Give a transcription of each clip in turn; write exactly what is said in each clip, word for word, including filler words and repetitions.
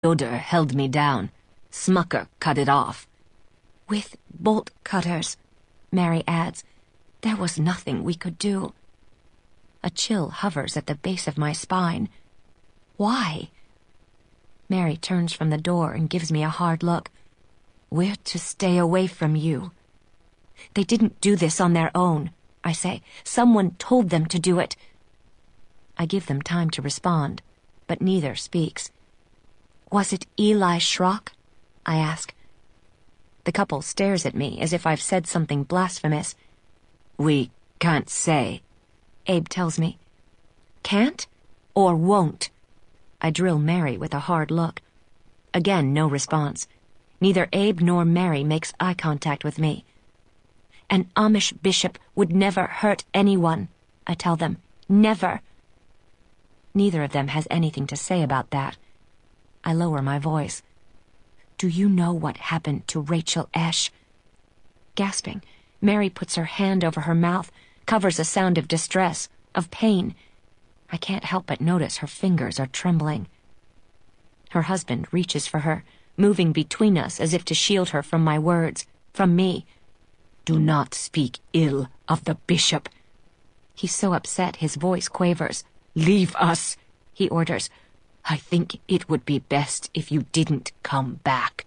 Yoder held me down. Smucker cut it off. With bolt cutters, Mary adds. There was nothing we could do. A chill hovers at the base of my spine. Why? Mary turns from the door and gives me a hard look. We're to stay away from you. They didn't do this on their own, I say. Someone told them to do it. I give them time to respond, but neither speaks. Was it Eli Schrock? I ask. The couple stares at me as if I've said something blasphemous. We can't say, Abe tells me. Can't or won't? I drill Mary with a hard look. Again, no response. Neither Abe nor Mary makes eye contact with me. An Amish bishop would never hurt anyone, I tell them. Never. Neither of them has anything to say about that. I lower my voice. Do you know what happened to Rachel Esch? Gasping, Mary puts her hand over her mouth, covers a sound of distress, of pain. I can't help but notice her fingers are trembling. Her husband reaches for her, moving between us as if to shield her from my words, from me. Do not speak ill of the bishop. He's so upset his voice quavers. Leave us, he orders. I think it would be best if you didn't come back.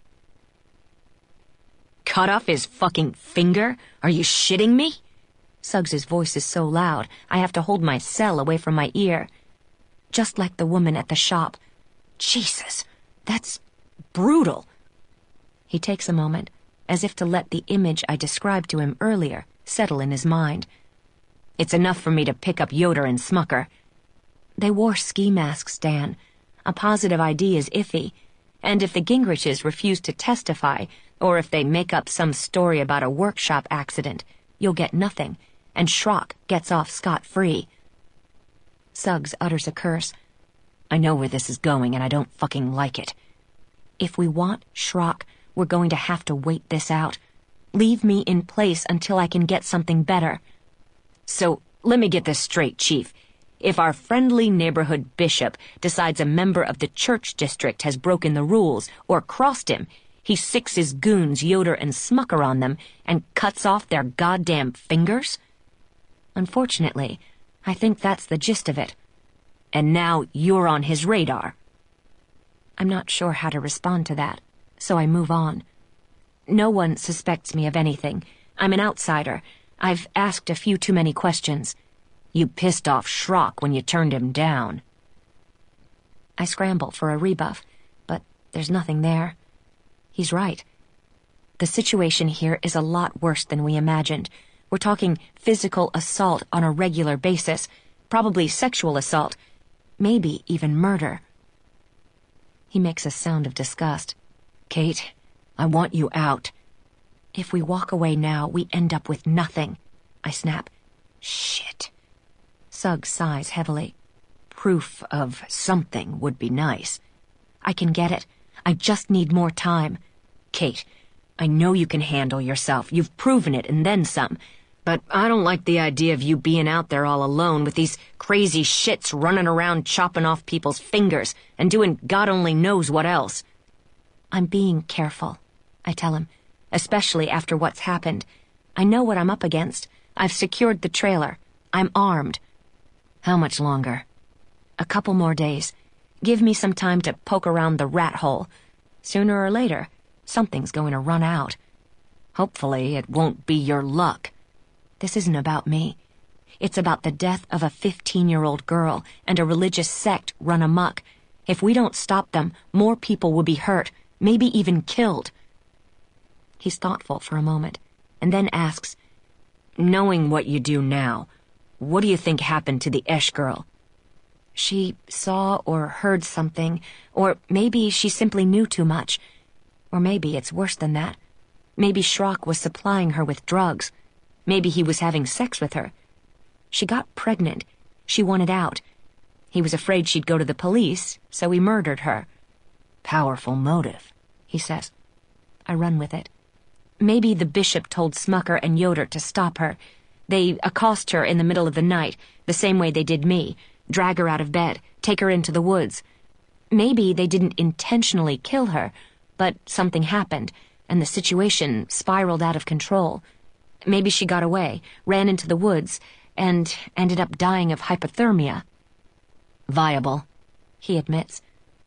Cut off his fucking finger? Are you shitting me? Suggs's voice is so loud, I have to hold my cell away from my ear. Just like the woman at the shop. Jesus, that's brutal. He takes a moment, as if to let the image I described to him earlier settle in his mind. It's enough for me to pick up Yoder and Smucker. They wore ski masks, Dan. A positive I D is iffy. And if the Gingriches refuse to testify, or if they make up some story about a workshop accident, you'll get nothing, and Schrock gets off scot-free. Suggs utters a curse. I know where this is going, and I don't fucking like it. If we want Schrock, we're going to have to wait this out. Leave me in place until I can get something better. So, let me get this straight, Chief. If our friendly neighborhood bishop decides a member of the church district has broken the rules or crossed him, he sicks his goons Yoder and Smucker on them and cuts off their goddamn fingers? Unfortunately, I think that's the gist of it. And now you're on his radar. I'm not sure how to respond to that, so I move on. No one suspects me of anything. I'm an outsider. I've asked a few too many questions. You pissed off Schrock when you turned him down. I scramble for a rebuff, but there's nothing there. He's right. The situation here is a lot worse than we imagined. We're talking physical assault on a regular basis, probably sexual assault, maybe even murder. He makes a sound of disgust. Kate, I want you out. If we walk away now, we end up with nothing, I snap. Shit. Suggs sighs heavily. Proof of something would be nice. I can get it. I just need more time. Kate, I know you can handle yourself. You've proven it and then some. But I don't like the idea of you being out there all alone with these crazy shits running around chopping off people's fingers and doing God only knows what else. I'm being careful, I tell him, especially after what's happened. I know what I'm up against. I've secured the trailer. I'm armed. How much longer? A couple more days. Give me some time to poke around the rat hole. Sooner or later, something's going to run out. Hopefully it won't be your luck. This isn't about me. It's about the death of a fifteen-year-old girl and a religious sect run amok. If we don't stop them, more people will be hurt, maybe even killed. He's thoughtful for a moment, and then asks, knowing what you do now, what do you think happened to the Esch girl? She saw or heard something, or maybe she simply knew too much. Or maybe it's worse than that. Maybe Schrock was supplying her with drugs. Maybe he was having sex with her. She got pregnant. She wanted out. He was afraid she'd go to the police, so he murdered her. Powerful motive, he says. I run with it. Maybe the bishop told Smucker and Yoder to stop her. They accost her in the middle of the night, the same way they did me, drag her out of bed, take her into the woods. Maybe they didn't intentionally kill her, but something happened, and the situation spiraled out of control. Maybe she got away, ran into the woods, and ended up dying of hypothermia. Viable, he admits.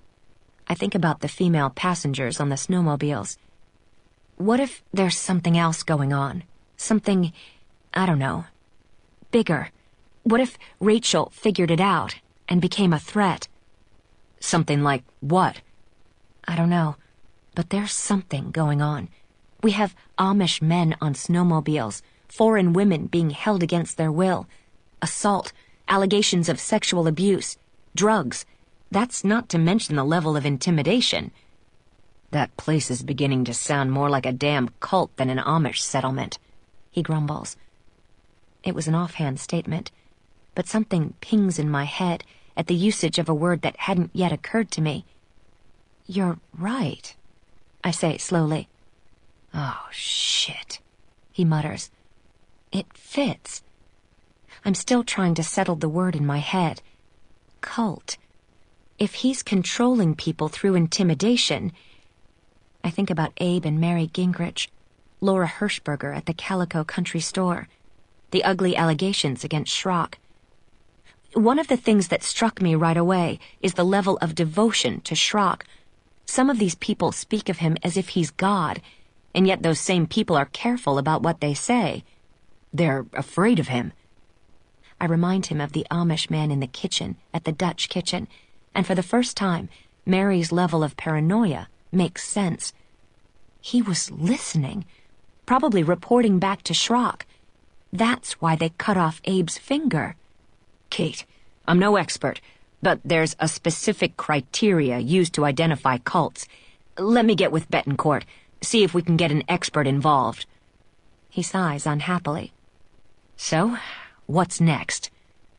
I think about the female passengers on the snowmobiles. What if there's something else going on? Something, I don't know, bigger. What if Rachel figured it out and became a threat? Something like what? I don't know, but there's something going on. We have Amish men on snowmobiles, foreign women being held against their will, assault, allegations of sexual abuse, drugs. That's not to mention the level of intimidation. That place is beginning to sound more like a damn cult than an Amish settlement, he grumbles. It was an offhand statement, but something pings in my head at the usage of a word that hadn't yet occurred to me. You're right, I say slowly. Oh, shit, he mutters. It fits. I'm still trying to settle the word in my head. Cult. If he's controlling people through intimidation... I think about Abe and Mary Gingrich, Laura Hirschberger at the Calico Country Store, the ugly allegations against Schrock. One of the things that struck me right away is the level of devotion to Schrock. Some of these people speak of him as if he's God, and yet those same people are careful about what they say. They're afraid of him. I remind him of the Amish man in the kitchen at the Dutch kitchen, and for the first time, Mary's level of paranoia makes sense. He was listening, probably reporting back to Schrock. That's why they cut off Abe's finger. Kate, I'm no expert, but there's a specific criteria used to identify cults. Let me get with Betancourt, see if we can get an expert involved. He sighs unhappily. So, what's next?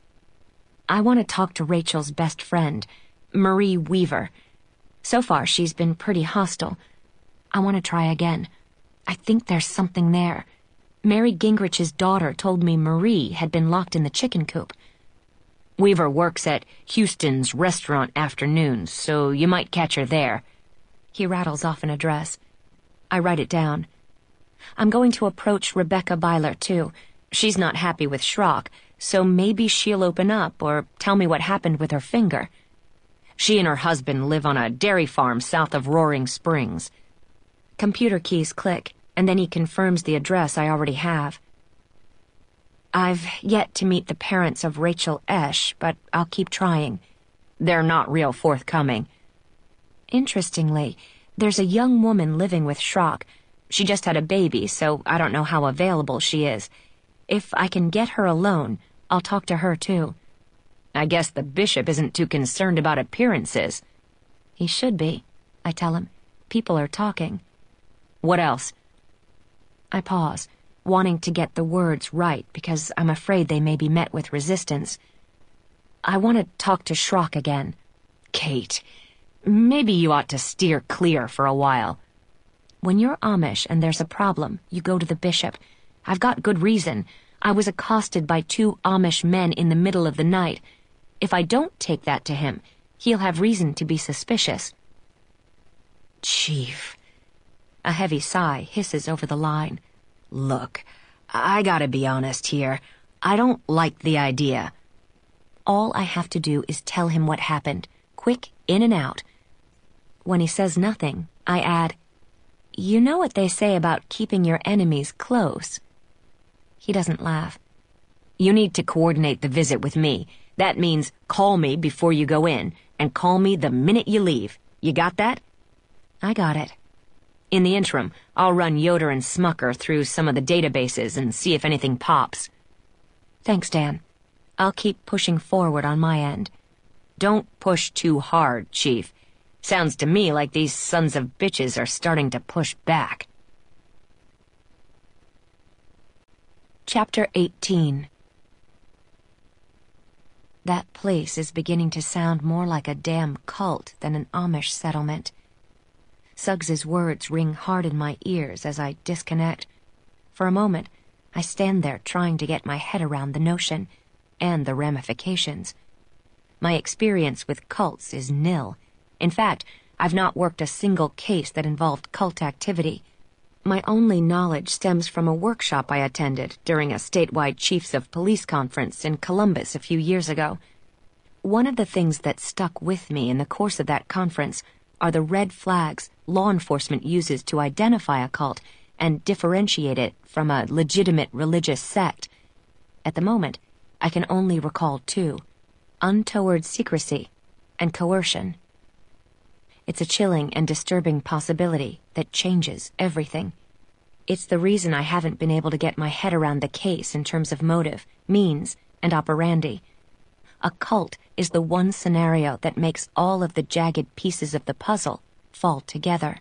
I want to talk to Rachel's best friend, Marie Weaver. So far, she's been pretty hostile. I want to try again. I think there's something there. Mary Gingrich's daughter told me Marie had been locked in the chicken coop. Weaver works at Houston's Restaurant Afternoons, so you might catch her there. He rattles off an address. I write it down. I'm going to approach Rebecca Byler, too. She's not happy with Schrock, so maybe she'll open up or tell me what happened with her finger. She and her husband live on a dairy farm south of Roaring Springs. Computer keys click, and then he confirms the address I already have. I've yet to meet the parents of Rachel Esch, but I'll keep trying. They're not real forthcoming. Interestingly, there's a young woman living with Schrock. She just had a baby, so I don't know how available she is. If I can get her alone, I'll talk to her too. I guess the bishop isn't too concerned about appearances. He should be, I tell him. People are talking. What else? I pause, wanting to get the words right because I'm afraid they may be met with resistance. I want to talk to Schrock again. Kate, maybe you ought to steer clear for a while. When you're Amish and there's a problem, you go to the bishop. I've got good reason. I was accosted by two Amish men in the middle of the night. If I don't take that to him, he'll have reason to be suspicious. Chief. A heavy sigh hisses over the line. Look, I gotta be honest here. I don't like the idea. All I have to do is tell him what happened. Quick, in and out. When he says nothing, I add, You know what they say about keeping your enemies close? He doesn't laugh. You need to coordinate the visit with me. That means call me before you go in, and call me the minute you leave. You got that? I got it. In the interim, I'll run Yoder and Smucker through some of the databases and see if anything pops. Thanks, Dan. I'll keep pushing forward on my end. Don't push too hard, Chief. Sounds to me like these sons of bitches are starting to push back. Chapter eighteen. That place is beginning to sound more like a damn cult than an Amish settlement. Suggs's words ring hard in my ears as I disconnect. For a moment, I stand there trying to get my head around the notion and the ramifications. My experience with cults is nil, In fact, I've not worked a single case that involved cult activity. My only knowledge stems from a workshop I attended during a statewide Chiefs of Police conference in Columbus a few years ago. One of the things that stuck with me in the course of that conference are the red flags law enforcement uses to identify a cult and differentiate it from a legitimate religious sect. At the moment, I can only recall two: untoward secrecy and coercion. It's a chilling and disturbing possibility that changes everything. It's the reason I haven't been able to get my head around the case in terms of motive, means, and operandi. A cult is the one scenario that makes all of the jagged pieces of the puzzle fall together.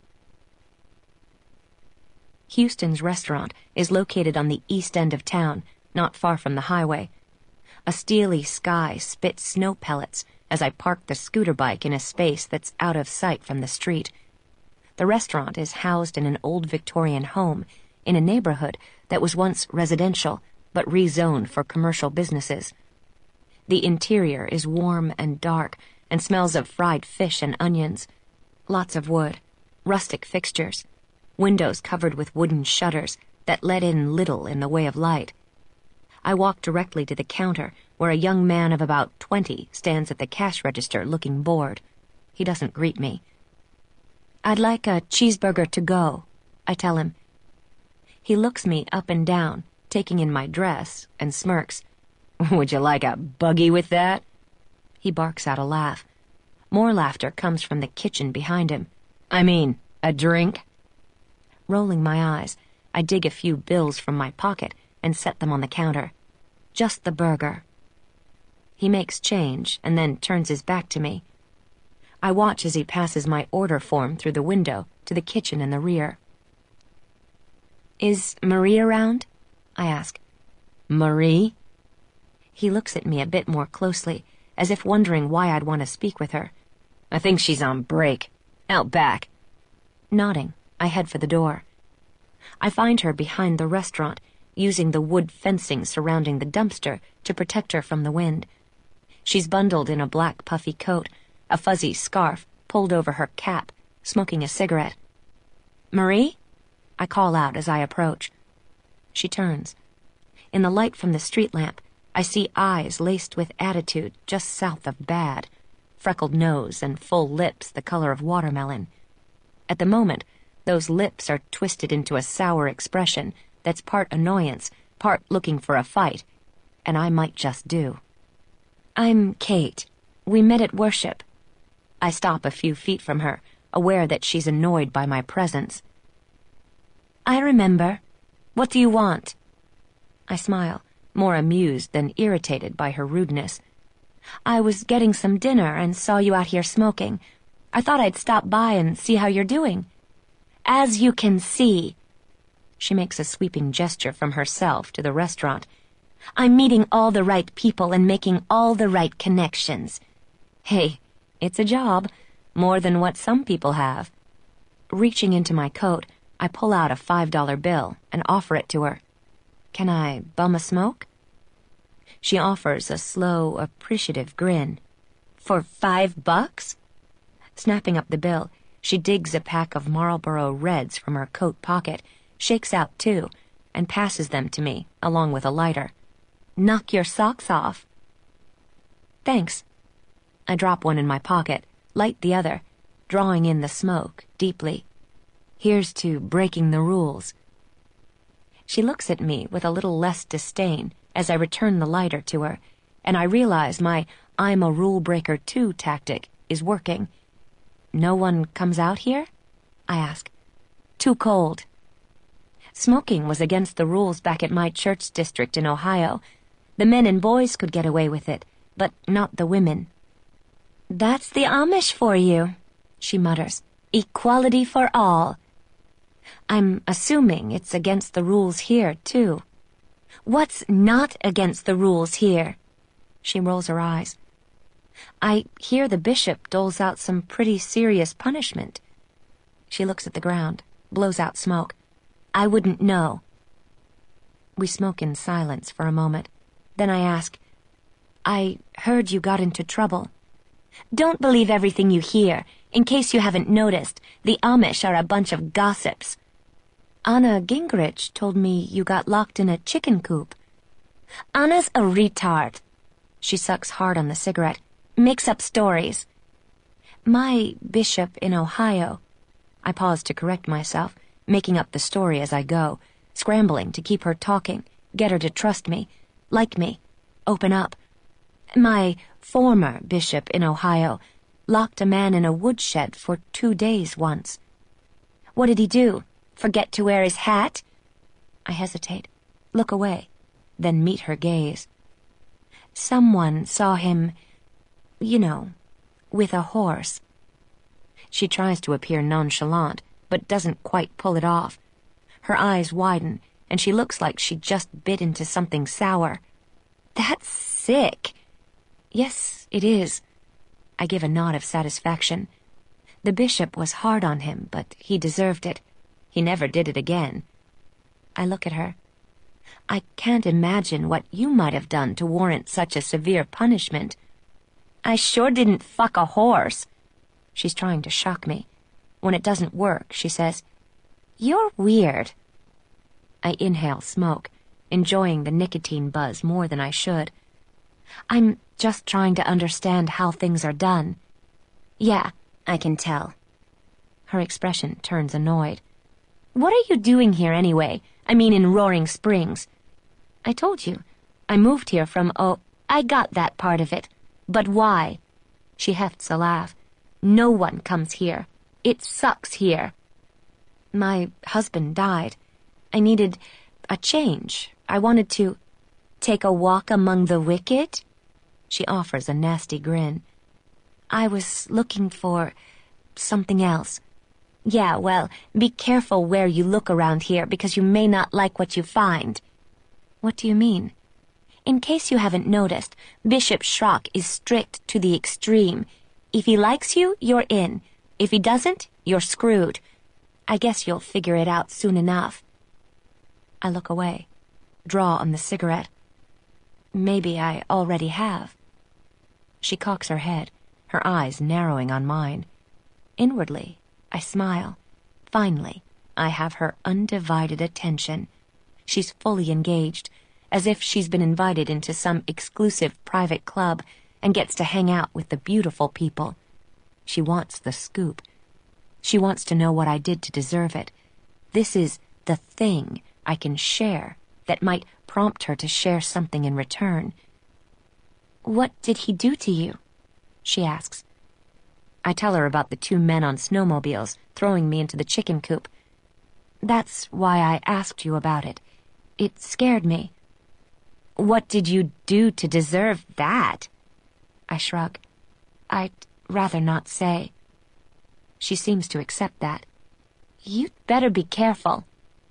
Houston's restaurant is located on the east end of town, not far from the highway. A steely sky spits snow pellets as I park the scooter bike in a space that's out of sight from the street. The restaurant is housed in an old Victorian home in a neighborhood that was once residential but rezoned for commercial businesses. The interior is warm and dark and smells of fried fish and onions. Lots of wood, rustic fixtures, windows covered with wooden shutters that let in little in the way of light. I walk directly to the counter where a young man of about twenty stands at the cash register looking bored. He doesn't greet me. "I'd like a cheeseburger to go," I tell him. He looks me up and down, taking in my dress, and smirks. "Would you like a buggy with that?" He barks out a laugh. More laughter comes from the kitchen behind him. "I mean, a drink?" Rolling my eyes, I dig a few bills from my pocket and set them on the counter. "Just the burger." He makes change and then turns his back to me. I watch as he passes my order form through the window to the kitchen in the rear. "Is Marie around?" I ask. "Marie?" He looks at me a bit more closely, as if wondering why I'd want to speak with her. "I think she's on break. Out back." Nodding, I head for the door. I find her behind the restaurant, using the wood fencing surrounding the dumpster to protect her from the wind. She's bundled in a black puffy coat, a fuzzy scarf pulled over her cap, smoking a cigarette. "Marie?" I call out as I approach. She turns. In the light from the street lamp, I see eyes laced with attitude just south of bad, freckled nose and full lips the color of watermelon. At the moment, those lips are twisted into a sour expression that's part annoyance, part looking for a fight, and I might just do. "I'm Kate. We met at worship." I stop a few feet from her, aware that she's annoyed by my presence. "I remember. What do you want?" I smile, more amused than irritated by her rudeness. "I was getting some dinner and saw you out here smoking. I thought I'd stop by and see how you're doing." "As you can see." She makes a sweeping gesture from herself to the restaurant. "I'm meeting all the right people and making all the right connections." Hey, it's a job, more than what some people have. Reaching into my coat, I pull out a five dollar bill and offer it to her. "Can I bum a smoke?" She offers a slow, appreciative grin. "For five bucks?" Snapping up the bill, she digs a pack of Marlboro Reds from her coat pocket, shakes out two, and passes them to me, along with a lighter. "Knock your socks off." "Thanks." I drop one in my pocket, light the other, drawing in the smoke deeply. "Here's to breaking the rules." She looks at me with a little less disdain as I return the lighter to her, and I realize my "I'm a rule breaker too" tactic is working. "No one comes out here?" I ask. "Too cold." Smoking was against the rules back at my church district in Ohio. The men and boys could get away with it, but not the women. "That's the Amish for you," she mutters. "Equality for all." I'm assuming it's against the rules here, too. "What's not against the rules here?" She rolls her eyes. "I hear the bishop doles out some pretty serious punishment." She looks at the ground, blows out smoke. "I wouldn't know." We smoke in silence for a moment. Then I ask, "I heard you got into trouble." Don't believe everything you hear. In case you haven't noticed, the Amish are a bunch of gossips. Anna Gingrich told me you got locked in a chicken coop. Anna's a retard. She sucks hard on the cigarette, makes up stories. My bishop in Ohio. I pause to correct myself, making up the story as I go, scrambling to keep her talking, get her to trust me, like me, open up. My former bishop in Ohio locked a man in a woodshed for two days once. What did he do? Forget to wear his hat? I hesitate, look away, then meet her gaze. Someone saw him, you know, with a horse. She tries to appear nonchalant, but doesn't quite pull it off. Her eyes widen, and she looks like she just bit into something sour. That's sick. Yes, it is. I give a nod of satisfaction. The bishop was hard on him, but he deserved it. He never did it again. I look at her. I can't imagine what you might have done to warrant such a severe punishment. I sure didn't fuck a horse. She's trying to shock me. When it doesn't work, she says, "You're weird." I inhale smoke, enjoying the nicotine buzz more than I should. I'm just trying to understand how things are done. Yeah, I can tell. Her expression turns annoyed. What are you doing here anyway? I mean in Roaring Springs. I told you. I moved here from oh, I got that part of it. But why? She hefts a laugh. No one comes here. It sucks here. My husband died. I needed a change. I wanted to take a walk among the wicked. She offers a nasty grin. I was looking for something else. Yeah, well, be careful where you look around here because you may not like what you find. What do you mean? In case you haven't noticed, Bishop Schrock is strict to the extreme. If he likes you, you're in. If he doesn't, you're screwed. I guess you'll figure it out soon enough. I look away, draw on the cigarette. Maybe I already have. She cocks her head, her eyes narrowing on mine. Inwardly, I smile. Finally, I have her undivided attention. She's fully engaged, as if she's been invited into some exclusive private club and gets to hang out with the beautiful people. She wants the scoop. She wants to know what I did to deserve it. This is the thing I can share that might prompt her to share something in return. What did he do to you? She asks. I tell her about the two men on snowmobiles throwing me into the chicken coop. That's why I asked you about it. It scared me. What did you do to deserve that? I shrug. I'd rather not say. She seems to accept that. You'd better be careful.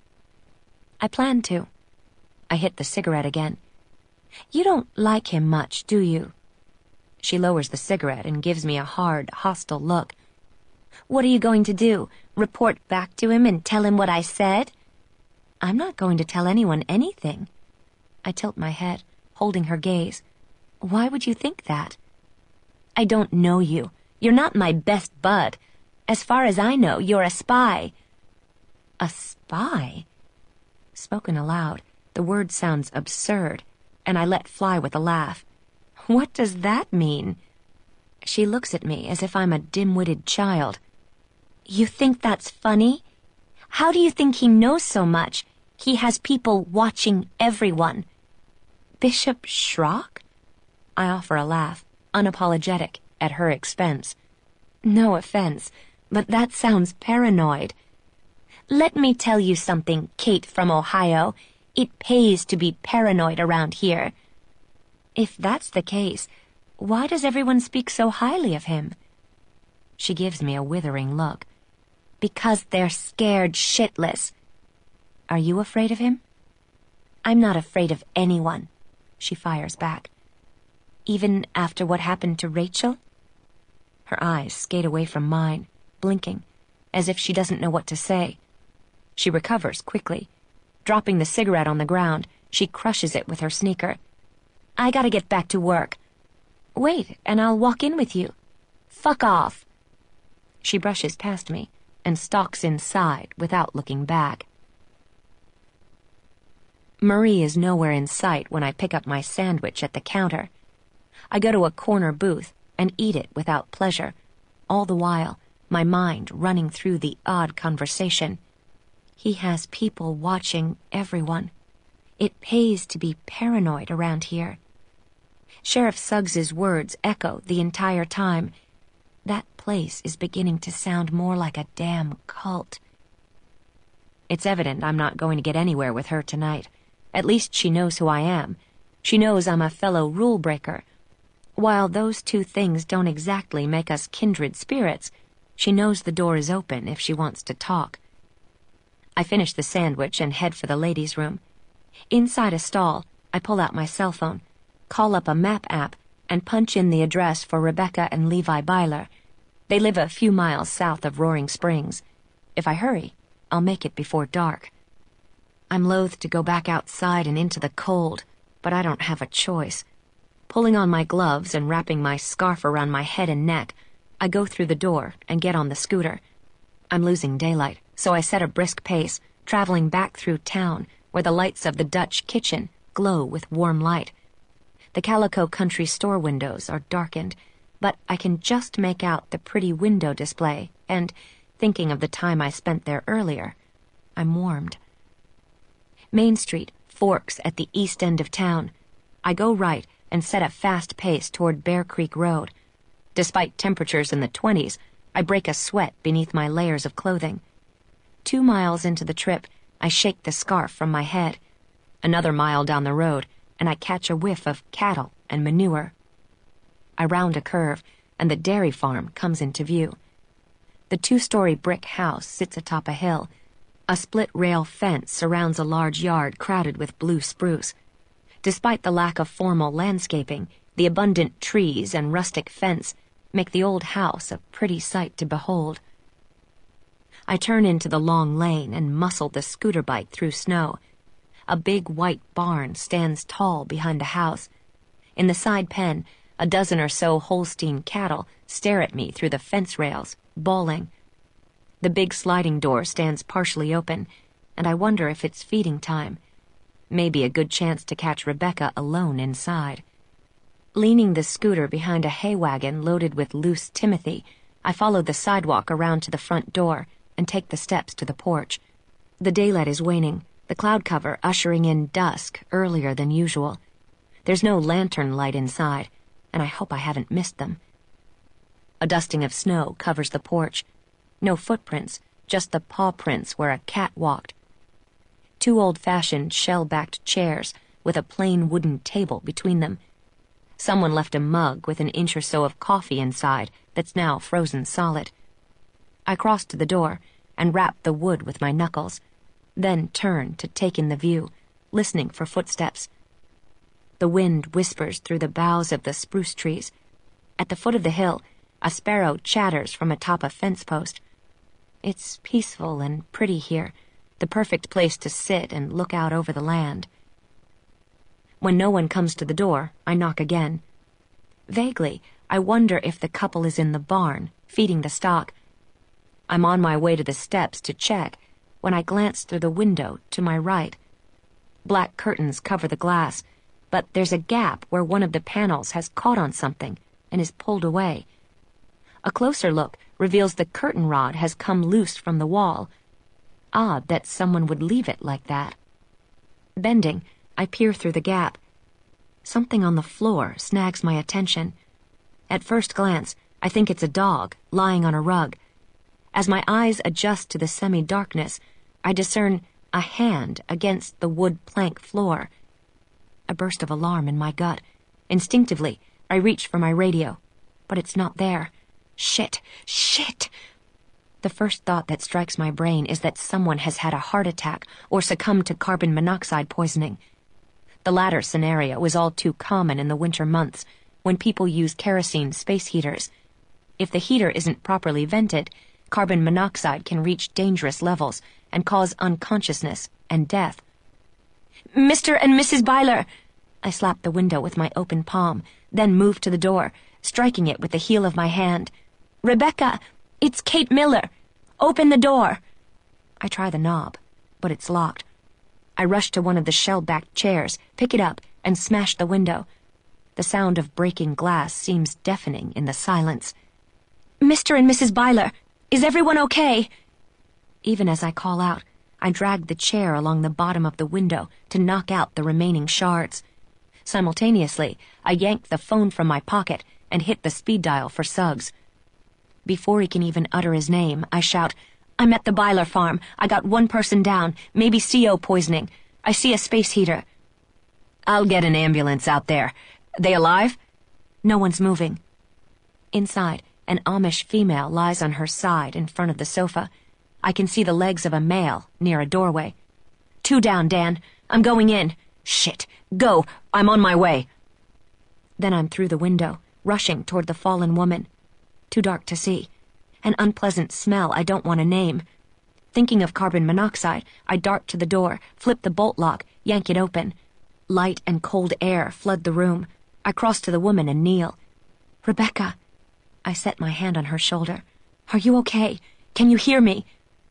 I plan to. I hit the cigarette again. You don't like him much, do you? She lowers the cigarette and gives me a hard, hostile look. What are you going to do? Report back to him and tell him what I said? I'm not going to tell anyone anything. I tilt my head, holding her gaze. Why would you think that? I don't know you. You're not my best bud. As far as I know, you're a spy. A spy? Spoken aloud, the word sounds absurd, and I let fly with a laugh. What does that mean? She looks at me as if I'm a dim-witted child. You think that's funny? How do you think he knows so much? He has people watching everyone. Bishop Schrock? I offer a laugh, unapologetic, at her expense. No offense, but that sounds paranoid. Let me tell you something, Kate from Ohio. It pays to be paranoid around here. If that's the case, why does everyone speak so highly of him? She gives me a withering look. Because they're scared shitless. Are you afraid of him? I'm not afraid of anyone, she fires back. Even after what happened to Rachel? Her eyes skate away from mine, blinking, as if she doesn't know what to say. She recovers quickly. Dropping the cigarette on the ground, she crushes it with her sneaker. I gotta get back to work. Wait, and I'll walk in with you. Fuck off. She brushes past me and stalks inside without looking back. Marie is nowhere in sight when I pick up my sandwich at the counter. I go to a corner booth and eat it without pleasure, all the while my mind running through the odd conversation. He has people watching everyone. It pays to be paranoid around here. Sheriff Suggs's words echo the entire time. That place is beginning to sound more like a damn cult. It's evident I'm not going to get anywhere with her tonight. At least she knows who I am. She knows I'm a fellow rule breaker. While those two things don't exactly make us kindred spirits, she knows the door is open if she wants to talk. I finish the sandwich and head for the ladies' room. Inside a stall, I pull out my cell phone, call up a map app, and punch in the address for Rebecca and Levi Byler. They live a few miles south of Roaring Springs. If I hurry, I'll make it before dark. I'm loath to go back outside and into the cold, but I don't have a choice. Pulling on my gloves and wrapping my scarf around my head and neck, I go through the door and get on the scooter. I'm losing daylight, so I set a brisk pace, traveling back through town, where the lights of the Dutch kitchen glow with warm light. The Calico Country Store windows are darkened, but I can just make out the pretty window display, and, thinking of the time I spent there earlier, I'm warmed. Main Street forks at the east end of town. I go right and set a fast pace toward Bear Creek Road. Despite temperatures in the twenties, I break a sweat beneath my layers of clothing. Two miles into the trip, I shake the scarf from my head. Another mile down the road, and I catch a whiff of cattle and manure. I round a curve, and the dairy farm comes into view. The two-story brick house sits atop a hill. A split-rail fence surrounds a large yard crowded with blue spruce. Despite the lack of formal landscaping, the abundant trees and rustic fence make the old house a pretty sight to behold. I turn into the long lane and muscle the scooter bike through snow. A big white barn stands tall behind the house. In the side pen, a dozen or so Holstein cattle stare at me through the fence rails, bawling. The big sliding door stands partially open, and I wonder if it's feeding time. Maybe a good chance to catch Rebecca alone inside. Leaning the scooter behind a hay wagon loaded with loose timothy, I follow the sidewalk around to the front door and take the steps to the porch. The daylight is waning, the cloud cover ushering in dusk earlier than usual. There's no lantern light inside, and I hope I haven't missed them. A dusting of snow covers the porch. No footprints, just the paw prints where a cat walked. Two old-fashioned shell-backed chairs with a plain wooden table between them. Someone left a mug with an inch or so of coffee inside that's now frozen solid. I cross to the door and rap the wood with my knuckles, then turn to take in the view, listening for footsteps. The wind whispers through the boughs of the spruce trees. At the foot of the hill, a sparrow chatters from atop a fence post. It's peaceful and pretty here, the perfect place to sit and look out over the land. When no one comes to the door, I knock again. Vaguely, I wonder if the couple is in the barn, feeding the stock. I'm on my way to the steps to check when I glance through the window to my right. Black curtains cover the glass, but there's a gap where one of the panels has caught on something and is pulled away. A closer look reveals the curtain rod has come loose from the wall. Odd that someone would leave it like that. Bending, I peer through the gap. Something on the floor snags my attention. At first glance, I think it's a dog lying on a rug. As my eyes adjust to the semi-darkness, I discern a hand against the wood plank floor. A burst of alarm in my gut. Instinctively, I reach for my radio, but it's not there. Shit! Shit! The first thought that strikes my brain is that someone has had a heart attack or succumbed to carbon monoxide poisoning. The latter scenario is all too common in the winter months, when people use kerosene space heaters. If the heater isn't properly vented, carbon monoxide can reach dangerous levels and cause unconsciousness and death. Mister and Missus Byler! I slap the window with my open palm, then move to the door, striking it with the heel of my hand. Rebecca, it's Kate Miller. Open the door. I try the knob, but it's locked. I rush to one of the shell-backed chairs, pick it up, and smash the window. The sound of breaking glass seems deafening in the silence. Mister and Missus Byler, is everyone okay? Even as I call out, I drag the chair along the bottom of the window to knock out the remaining shards. Simultaneously, I yank the phone from my pocket and hit the speed dial for Suggs. Before he can even utter his name, I shout, I'm at the Byler farm. I got one person down, maybe C O poisoning. I see a space heater. I'll get an ambulance out there. They alive? No one's moving. Inside, an Amish female lies on her side in front of the sofa. I can see the legs of a male near a doorway. Two down, Dan. I'm going in. Shit. Go. I'm on my way. Then I'm through the window, rushing toward the fallen woman. Too dark to see. An unpleasant smell I don't want to name. Thinking of carbon monoxide, I dart to the door, flip the bolt lock, yank it open. Light and cold air flood the room. I cross to the woman and kneel. Rebecca. I set my hand on her shoulder. Are you okay? Can you hear me?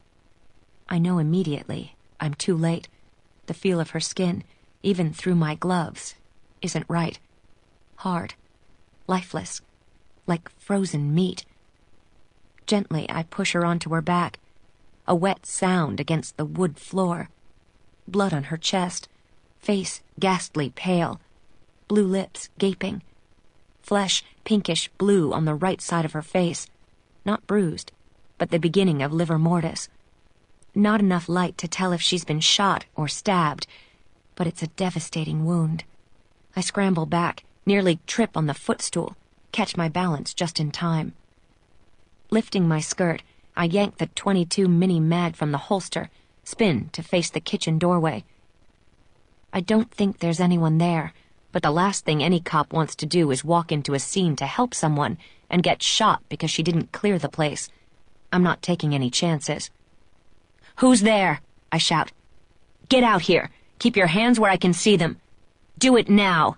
I know immediately I'm too late. The feel of her skin, even through my gloves, isn't right. Hard. Lifeless. Like frozen meat. Gently, I push her onto her back. A wet sound against the wood floor. Blood on her chest. Face ghastly pale. Blue lips gaping. Flesh pinkish blue on the right side of her face. Not bruised, but the beginning of livor mortis. Not enough light to tell if she's been shot or stabbed, but it's a devastating wound. I scramble back, nearly trip on the footstool, catch my balance just in time. Lifting my skirt, I yank the twenty-two mini mag from the holster, spin to face the kitchen doorway. I don't think there's anyone there, but the last thing any cop wants to do is walk into a scene to help someone and get shot because she didn't clear the place. I'm not taking any chances. Who's there? I shout. Get out here. Keep your hands where I can see them. Do it now.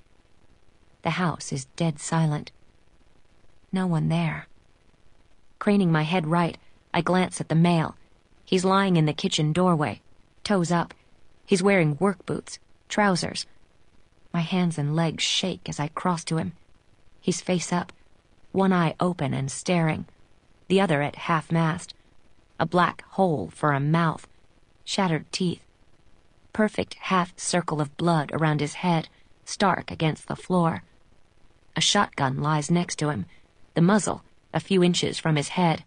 The house is dead silent. No one there. Craning my head right, I glance at the male. He's lying in the kitchen doorway, toes up. He's wearing work boots, trousers. My hands and legs shake as I cross to him. He's face up, one eye open and staring, the other at half-mast. A black hole for a mouth, shattered teeth. Perfect half-circle of blood around his head, stark against the floor. A shotgun lies next to him, the muzzle a few inches from his head.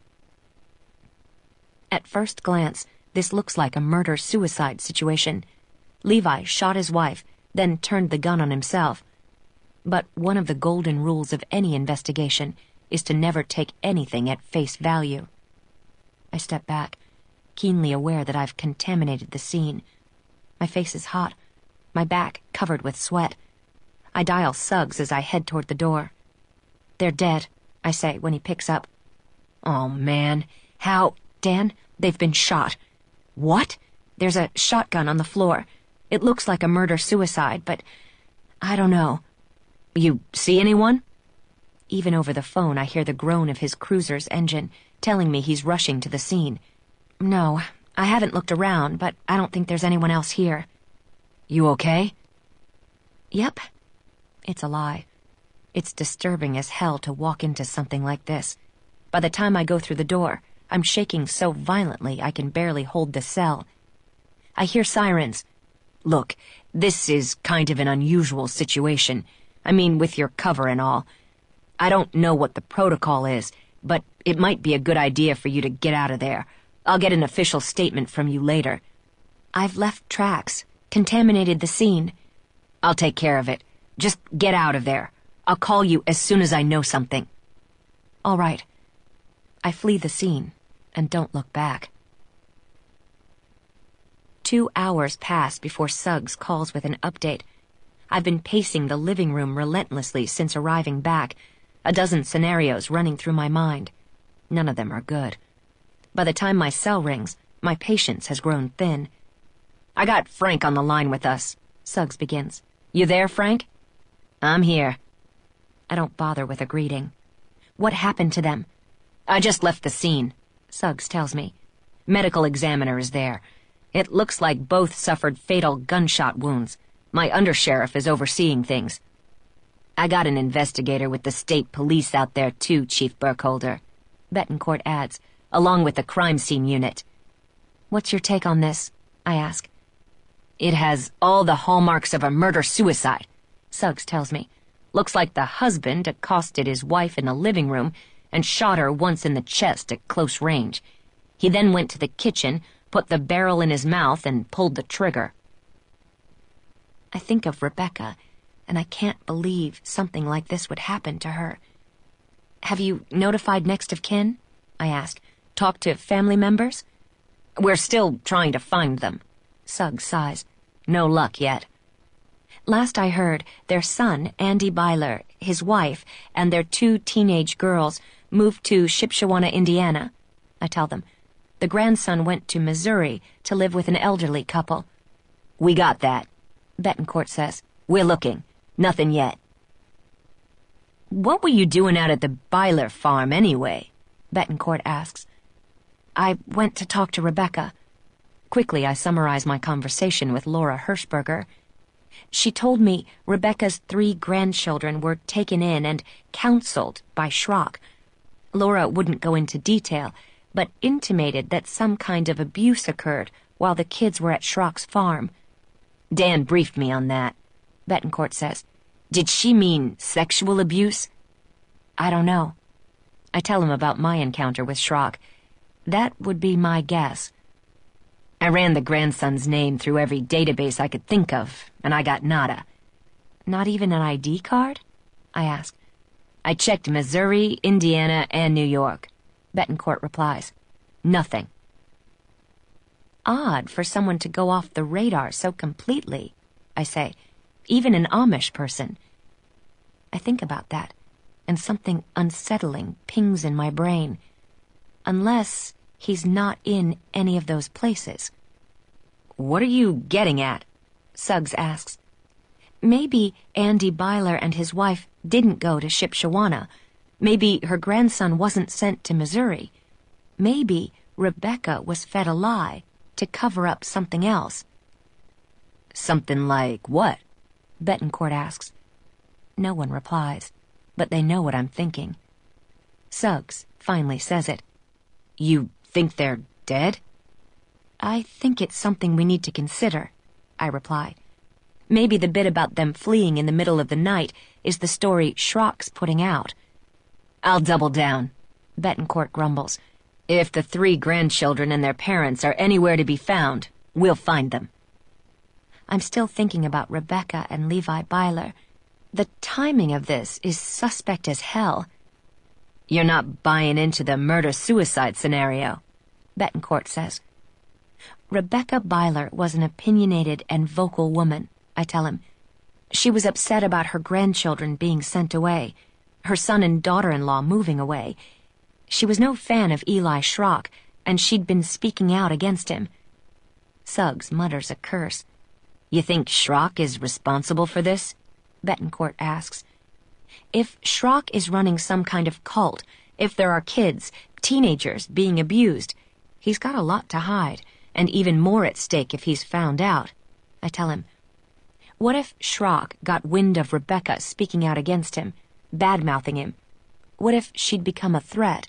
At first glance, this looks like a murder-suicide situation. Levi shot his wife, then turned the gun on himself. But one of the golden rules of any investigation is to never take anything at face value. I step back, keenly aware that I've contaminated the scene. My face is hot, my back covered with sweat. I dial Suggs as I head toward the door. They're dead, I say when he picks up. Oh, man. How? Dan, they've been shot. What? There's a shotgun on the floor. It looks like a murder-suicide, but I don't know. You see anyone? Even over the phone, I hear the groan of his cruiser's engine, telling me he's rushing to the scene. No, I haven't looked around, but I don't think there's anyone else here. You okay? Yep. It's a lie. It's disturbing as hell to walk into something like this. By the time I go through the door, I'm shaking so violently I can barely hold the cell. I hear sirens. Look, this is kind of an unusual situation. I mean, with your cover and all. I don't know what the protocol is, but it might be a good idea for you to get out of there. I'll get an official statement from you later. I've left tracks, contaminated the scene. I'll take care of it. Just get out of there. I'll call you as soon as I know something. All right. I flee the scene and don't look back. Two hours pass before Suggs calls with an update. I've been pacing the living room relentlessly since arriving back, a dozen scenarios running through my mind. None of them are good. By the time my cell rings, my patience has grown thin. I got Frank on the line with us, Suggs begins. You there, Frank? I'm here. I don't bother with a greeting. What happened to them? I just left the scene, Suggs tells me. Medical examiner is there. It looks like both suffered fatal gunshot wounds. My undersheriff is overseeing things. I got an investigator with the state police out there too, Chief Burkholder, Betancourt adds, along with the crime scene unit. What's your take on this? I ask. It has all the hallmarks of a murder-suicide, Suggs tells me. Looks like the husband accosted his wife in the living room and shot her once in the chest at close range. He then went to the kitchen, put the barrel in his mouth, and pulled the trigger. I think of Rebecca, and I can't believe something like this would happen to her. Have you notified next of kin? I ask. Talked to family members? We're still trying to find them. Suggs sighs. No luck yet. Last I heard, their son, Andy Byler, his wife, and their two teenage girls moved to Shipshewana, Indiana. I tell them. The grandson went to Missouri to live with an elderly couple. We got that, Betancourt says. We're looking. Nothing yet. What were you doing out at the Byler farm anyway? Betancourt asks. I went to talk to Rebecca. Quickly, I summarize my conversation with Laura Hirschberger. She told me Rebecca's three grandchildren were taken in and counseled by Schrock. Laura wouldn't go into detail, but intimated that some kind of abuse occurred while the kids were at Schrock's farm. Dan briefed me on that, Betancourt says. Did she mean sexual abuse? I don't know. I tell him about my encounter with Schrock. That would be my guess. I ran the grandson's name through every database I could think of, and I got nada. Not even an I D card? I ask. I checked Missouri, Indiana, and New York, Betancourt replies. Nothing. Odd for someone to go off the radar so completely, I say. Even an Amish person. I think about that, and something unsettling pings in my brain. Unless he's not in any of those places. What are you getting at? Suggs asks. Maybe Andy Byler and his wife didn't go to Shipshewana. Maybe her grandson wasn't sent to Missouri. Maybe Rebecca was fed a lie to cover up something else. Something like what? Betancourt asks. No one replies, but they know what I'm thinking. Suggs finally says it. You think they're dead? I think it's something we need to consider, I reply. Maybe the bit about them fleeing in the middle of the night is the story Schrock's putting out. I'll double down, Betancourt grumbles. If the three grandchildren and their parents are anywhere to be found, we'll find them. I'm still thinking about Rebecca and Levi Byler. The timing of this is suspect as hell. You're not buying into the murder-suicide scenario, Betancourt says. Rebecca Byler was an opinionated and vocal woman, I tell him. She was upset about her grandchildren being sent away, her son and daughter-in-law moving away. She was no fan of Eli Schrock, and she'd been speaking out against him. Suggs mutters a curse. You think Schrock is responsible for this? Betancourt asks. If Schrock is running some kind of cult, if there are kids, teenagers, being abused, he's got a lot to hide, and even more at stake if he's found out. I tell him, what if Schrock got wind of Rebecca speaking out against him, bad-mouthing him? What if she'd become a threat?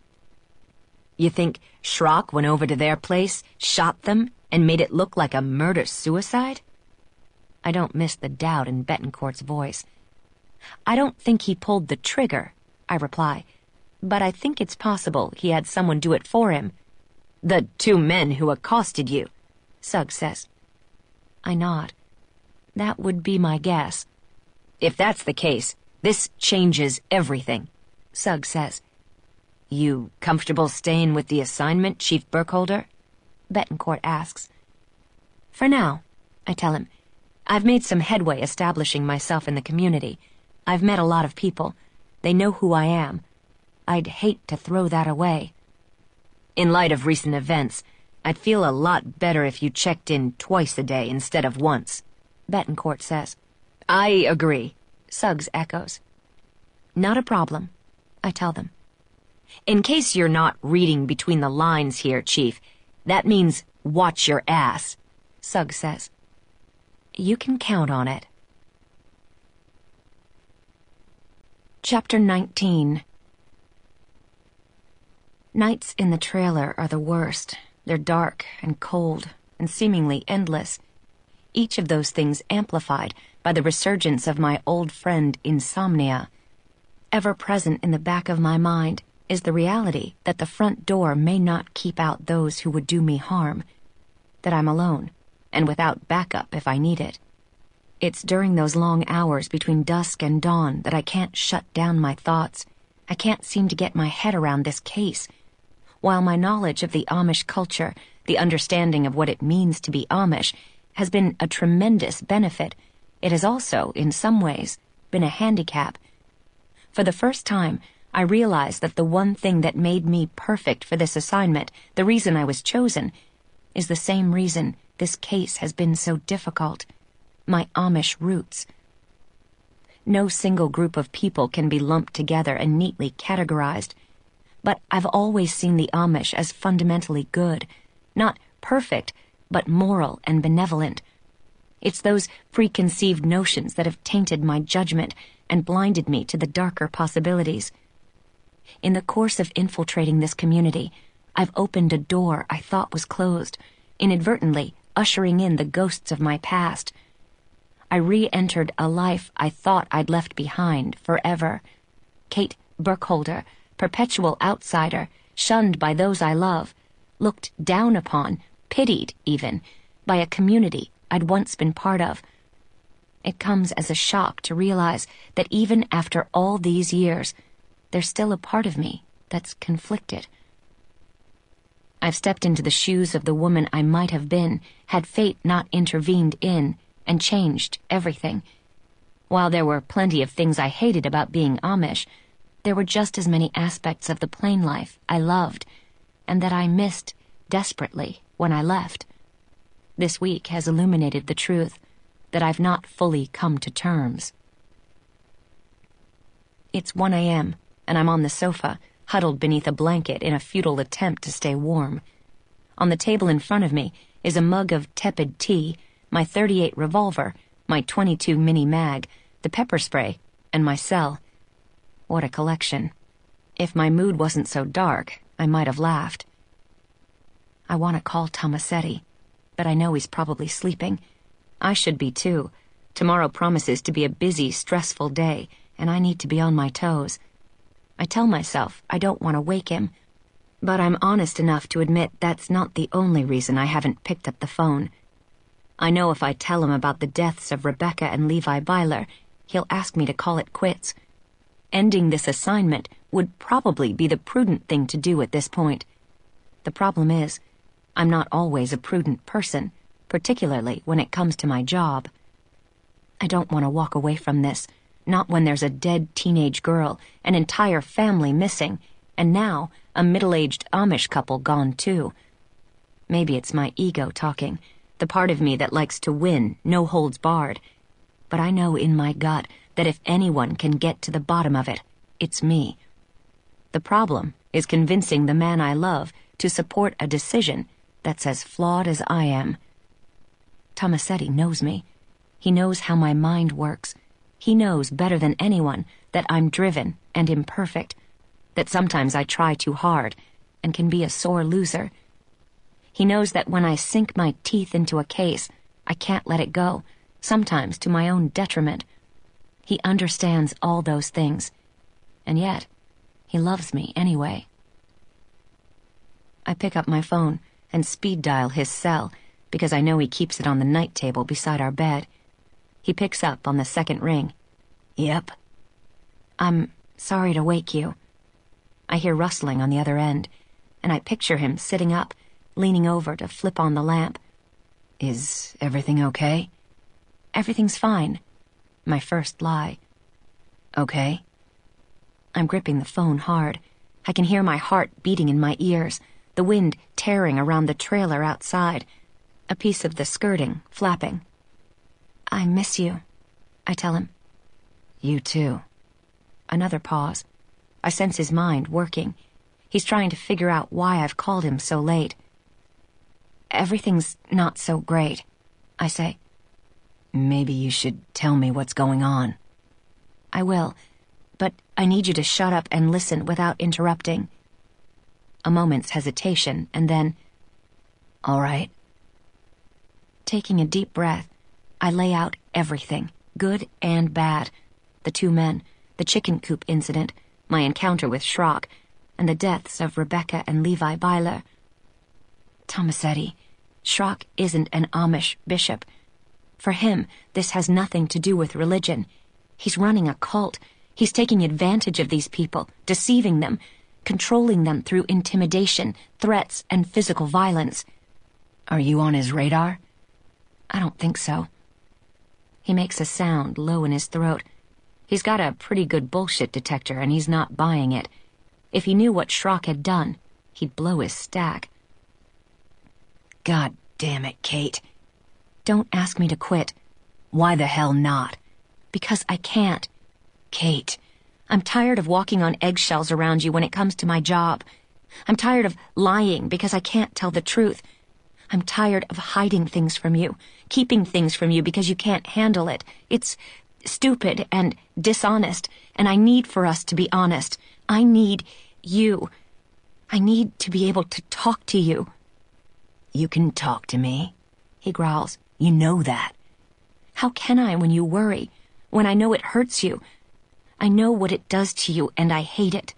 You think Schrock went over to their place, shot them, and made it look like a murder-suicide? I don't miss the doubt in Betancourt's voice. I don't think he pulled the trigger, I reply, but I think it's possible he had someone do it for him. The two men who accosted you, Suggs says. I nod. That would be my guess. If that's the case, this changes everything, Suggs says. You comfortable staying with the assignment, Chief Burkholder? Betancourt asks. For now, I tell him. I've made some headway establishing myself in the community. I've met a lot of people. They know who I am. I'd hate to throw that away. In light of recent events, I'd feel a lot better if you checked in twice a day instead of once, Betancourt says. I agree, Suggs echoes. Not a problem, I tell them. In case you're not reading between the lines here, Chief, that means watch your ass, Sugg says. You can count on it. Chapter nineteen. Nights in the trailer are the worst. They're dark and cold and seemingly endless. Each of those things amplified by the resurgence of my old friend insomnia. Ever present in the back of my mind is the reality that the front door may not keep out those who would do me harm, that I'm alone and without backup if I need it. It's during those long hours between dusk and dawn that I can't shut down my thoughts. I can't seem to get my head around this case. While my knowledge of the Amish culture, the understanding of what it means to be Amish, has been a tremendous benefit, it has also, in some ways, been a handicap. For the first time, I realized that the one thing that made me perfect for this assignment, the reason I was chosen, is the same reason this case has been so difficult. My Amish roots. No single group of people can be lumped together and neatly categorized, but I've always seen the Amish as fundamentally good, not perfect, but moral and benevolent. It's those preconceived notions that have tainted my judgment and blinded me to the darker possibilities. In the course of infiltrating this community, I've opened a door I thought was closed, inadvertently ushering in the ghosts of my past. I re-entered a life I thought I'd left behind forever. Kate Burkholder, perpetual outsider, shunned by those I love, looked down upon, pitied even, by a community I'd once been part of. It comes as a shock to realize that even after all these years, there's still a part of me that's conflicted. I've stepped into the shoes of the woman I might have been had fate not intervened in and changed everything. While there were plenty of things I hated about being Amish, there were just as many aspects of the plain life I loved, and that I missed desperately when I left. This week has illuminated the truth that I've not fully come to terms. It's one a.m., and I'm on the sofa, huddled beneath a blanket in a futile attempt to stay warm. On the table in front of me is a mug of tepid tea, my thirty-eight revolver, my twenty-two mini mag, the pepper spray, and my cell. What a collection. If my mood wasn't so dark, I might have laughed. I want to call Tomasetti, but I know he's probably sleeping. I should be too. Tomorrow promises to be a busy, stressful day, and I need to be on my toes. I tell myself I don't want to wake him, but I'm honest enough to admit that's not the only reason I haven't picked up the phone. I know if I tell him about the deaths of Rebecca and Levi Byler, he'll ask me to call it quits. Ending this assignment would probably be the prudent thing to do at this point. The problem is, I'm not always a prudent person, particularly when it comes to my job. I don't want to walk away from this, not when there's a dead teenage girl, an entire family missing, and now a middle-aged Amish couple gone too. Maybe it's my ego talking, the part of me that likes to win, no holds barred. But I know in my gut that if anyone can get to the bottom of it, it's me. The problem is convincing the man I love to support a decision that's as flawed as I am. Tomasetti knows me. He knows how my mind works. He knows better than anyone that I'm driven and imperfect, that sometimes I try too hard and can be a sore loser. He knows that when I sink my teeth into a case, I can't let it go, sometimes to my own detriment. He understands all those things, and yet he loves me anyway. I pick up my phone and speed dial his cell because I know he keeps it on the night table beside our bed. He picks up on the second ring. Yep. I'm sorry to wake you. I hear rustling on the other end, and I picture him sitting up, leaning over to flip on the lamp. Is everything okay? Everything's fine. My first lie. Okay. I'm gripping the phone hard. I can hear my heart beating in my ears, the wind tearing around the trailer outside, a piece of the skirting flapping. I miss you, I tell him. You too. Another pause. I sense his mind working. He's trying to figure out why I've called him so late. Everything's not so great, I say. Maybe you should tell me what's going on. I will, but I need you to shut up and listen without interrupting. A moment's hesitation, and then, all right. Taking a deep breath, I lay out everything, good and bad. The two men, the chicken coop incident, my encounter with Schrock, and the deaths of Rebecca and Levi Byler. Tomasetti, Schrock isn't an Amish bishop. For him, this has nothing to do with religion. He's running a cult. He's taking advantage of these people, deceiving them, controlling them through intimidation, threats, and physical violence. Are you on his radar? I don't think so. He makes a sound low in his throat. He's got a pretty good bullshit detector, and he's not buying it. If he knew what Schrock had done, he'd blow his stack. God damn it, Kate. Don't ask me to quit. Why the hell not? Because I can't. Kate. I'm tired of walking on eggshells around you when it comes to my job. I'm tired of lying because I can't tell the truth. I'm tired of hiding things from you, keeping things from you because you can't handle it. It's stupid and dishonest, and I need for us to be honest. I need you. I need to be able to talk to you. You can talk to me, he growls. You know that. How can I when you worry, when I know it hurts you? I know what it does to you, and I hate it.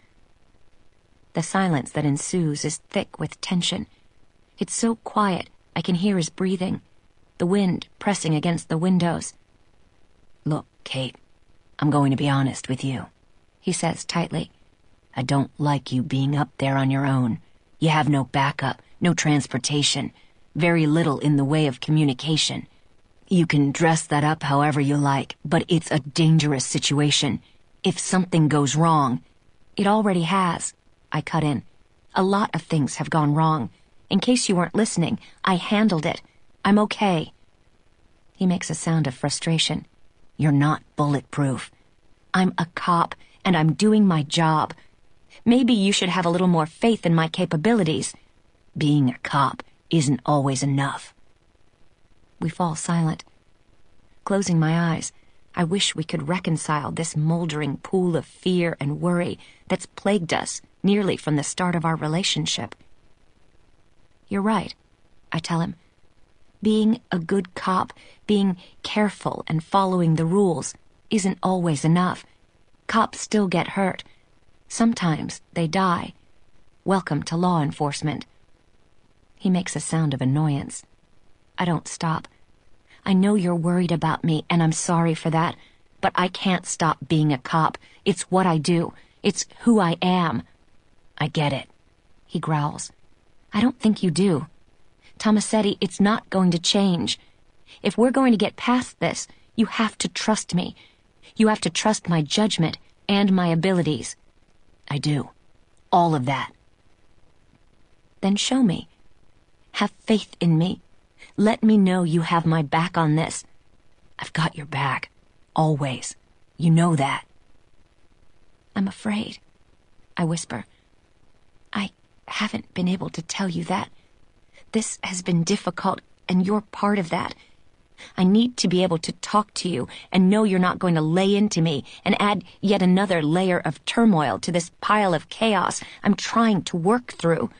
The silence that ensues is thick with tension. It's so quiet, I can hear his breathing, the wind pressing against the windows. Look, Kate, I'm going to be honest with you, he says tightly. I don't like you being up there on your own. You have no backup, no transportation, very little in the way of communication. You can dress that up however you like, but it's a dangerous situation. If something goes wrong... It already has, I cut in. A lot of things have gone wrong. In case you weren't listening, I handled it. I'm okay. He makes a sound of frustration. You're not bulletproof. I'm a cop, and I'm doing my job. Maybe you should have a little more faith in my capabilities. Being a cop isn't always enough. We fall silent. Closing my eyes, I wish we could reconcile this moldering pool of fear and worry that's plagued us nearly from the start of our relationship. You're right, I tell him. Being a good cop, being careful and following the rules, isn't always enough. Cops still get hurt. Sometimes they die. Welcome to law enforcement. He makes a sound of annoyance. I don't stop. I know you're worried about me, and I'm sorry for that, but I can't stop being a cop. It's what I do. It's who I am. I get it, he growls. I don't think you do. Tomasetti, it's not going to change. If we're going to get past this, you have to trust me. You have to trust my judgment and my abilities. I do. All of that. Then show me. Have faith in me. Let me know you have my back on this. I've got your back. Always. You know that. I'm afraid, I whisper. I haven't been able to tell you that. This has been difficult, and you're part of that. I need to be able to talk to you and know you're not going to lay into me and add yet another layer of turmoil to this pile of chaos I'm trying to work through.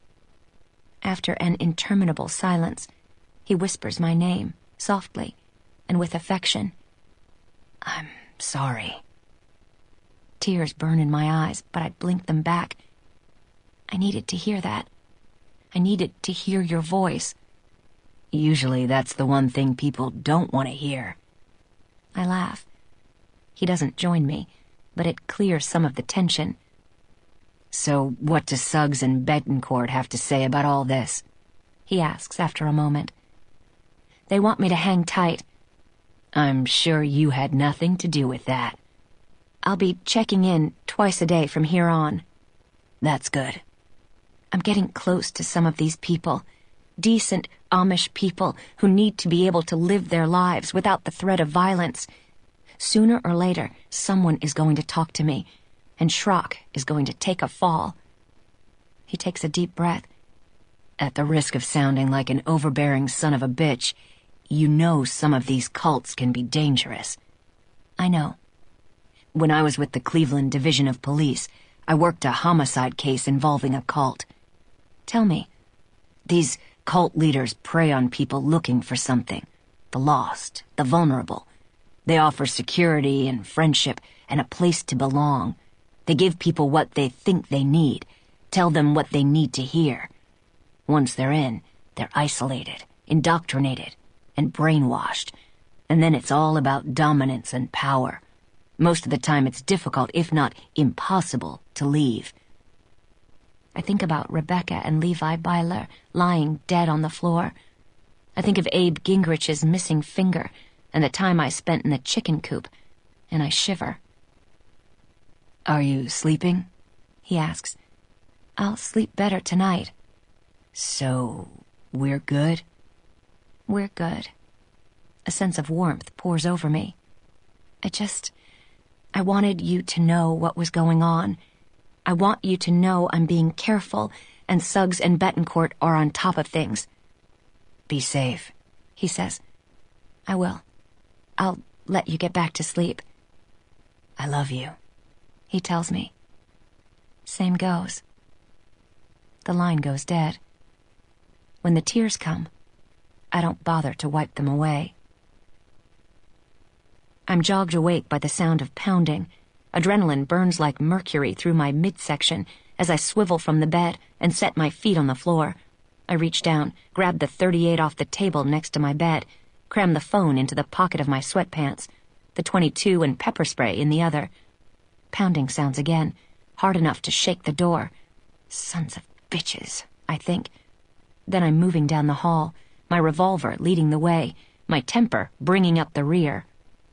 After an interminable silence, he whispers my name, softly, and with affection. I'm sorry. Tears burn in my eyes, but I blink them back. I needed to hear that. I needed to hear your voice. Usually that's the one thing people don't want to hear. I laugh. He doesn't join me, but it clears some of the tension. So what do Suggs and Betancourt have to say about all this? He asks after a moment. They want me to hang tight. I'm sure you had nothing to do with that. I'll be checking in twice a day from here on. That's good. I'm getting close to some of these people. Decent Amish people who need to be able to live their lives without the threat of violence. Sooner or later, someone is going to talk to me, and Schrock is going to take a fall. He takes a deep breath. At the risk of sounding like an overbearing son of a bitch, you know some of these cults can be dangerous. I know. When I was with the Cleveland Division of Police, I worked a homicide case involving a cult. Tell me. These cult leaders prey on people looking for something. The lost, the vulnerable. They offer security and friendship and a place to belong. They give people what they think they need, tell them what they need to hear. Once they're in, they're isolated, indoctrinated, and brainwashed. And then it's all about dominance and power. Most of the time it's difficult, if not impossible, to leave. I think about Rebecca and Levi Byler lying dead on the floor. I think of Abe Gingrich's missing finger and the time I spent in the chicken coop, and I shiver. Are you sleeping? He asks. I'll sleep better tonight. So, we're good? We're good. A sense of warmth pours over me. I just... I wanted you to know what was going on. I want you to know I'm being careful, and Suggs and Betancourt are on top of things. Be safe, he says. I will. I'll let you get back to sleep. I love you, he tells me. Same goes. The line goes dead. When the tears come, I don't bother to wipe them away. I'm jogged awake by the sound of pounding. Adrenaline burns like mercury through my midsection as I swivel from the bed and set my feet on the floor. I reach down, grab the thirty-eight off the table next to my bed, cram the phone into the pocket of my sweatpants, the twenty-two and pepper spray in the other. Pounding sounds again, hard enough to shake the door. Sons of bitches, I think. Then I'm moving down the hall, my revolver leading the way, my temper bringing up the rear.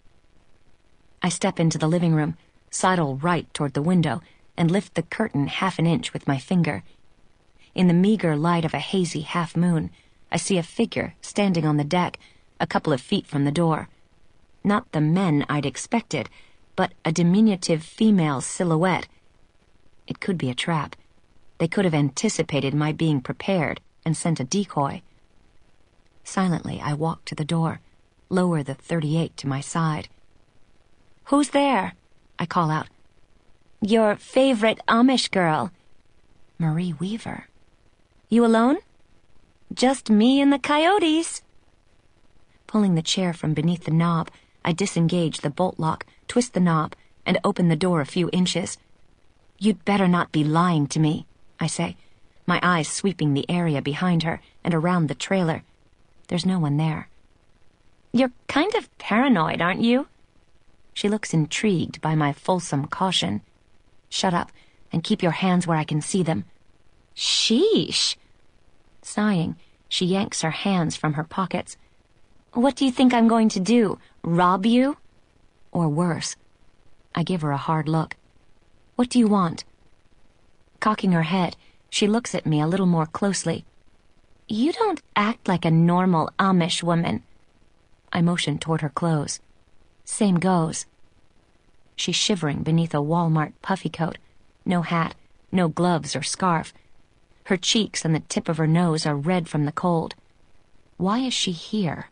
I step into the living room, sidle right toward the window, and lift the curtain half an inch with my finger. In the meager light of a hazy half-moon, I see a figure standing on the deck, a couple of feet from the door. Not the men I'd expected, but a diminutive female silhouette. It could be a trap. They could have anticipated my being prepared and sent a decoy. Silently, I walk to the door, lower the thirty-eight to my side. "Who's there?" I call out. "Your favorite Amish girl." Marie Weaver. "You alone?" "Just me and the coyotes." Pulling the chair from beneath the knob, I disengage the bolt lock, twist the knob, and open the door a few inches. "You'd better not be lying to me," I say, my eyes sweeping the area behind her and around the trailer. There's no one there. "You're kind of paranoid, aren't you?" She looks intrigued by my fulsome caution. "Shut up, and keep your hands where I can see them." "Sheesh." Sighing, she yanks her hands from her pockets. "What do you think I'm going to do? Rob you?" Or worse. I give her a hard look. "What do you want?" Cocking her head, she looks at me a little more closely. "You don't act like a normal Amish woman." I motion toward her clothes. Same goes. She's shivering beneath a Walmart puffy coat. No hat, no gloves or scarf. Her cheeks and the tip of her nose are red from the cold. Why is she here?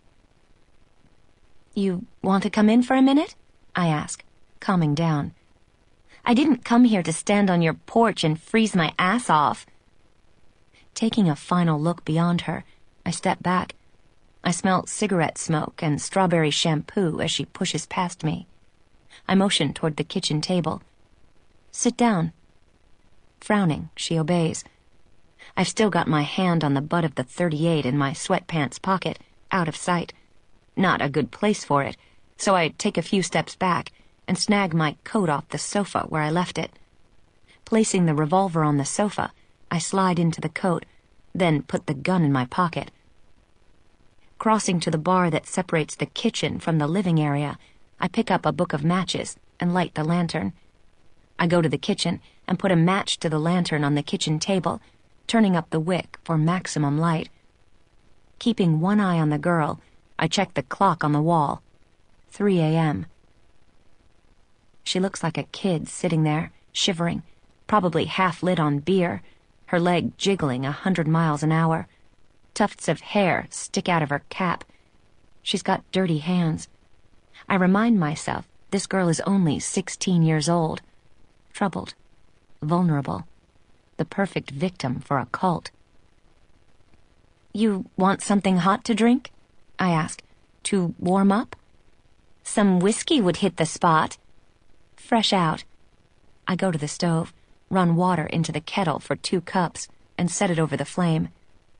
"You want to come in for a minute?" I ask, calming down. "I didn't come here to stand on your porch and freeze my ass off." Taking a final look beyond her, I step back. I smell cigarette smoke and strawberry shampoo as she pushes past me. I motion toward the kitchen table. "Sit down." Frowning, she obeys. I've still got my hand on the butt of the thirty-eight in my sweatpants pocket, out of sight. Not a good place for it, so I take a few steps back and snag my coat off the sofa where I left it. Placing the revolver on the sofa, I slide into the coat, then put the gun in my pocket. Crossing to the bar that separates the kitchen from the living area, I pick up a book of matches and light the lantern. I go to the kitchen and put a match to the lantern on the kitchen table, turning up the wick for maximum light. Keeping one eye on the girl, I check the clock on the wall. three a.m. She looks like a kid sitting there, shivering, probably half lit on beer, her leg jiggling a hundred miles an hour. Tufts of hair stick out of her cap. She's got dirty hands. I remind myself this girl is only sixteen years old. Troubled. Vulnerable. The perfect victim for a cult. "You want something hot to drink?" I ask. "To warm up?" "Some whiskey would hit the spot." "Fresh out." I go to the stove, run water into the kettle for two cups, and set it over the flame.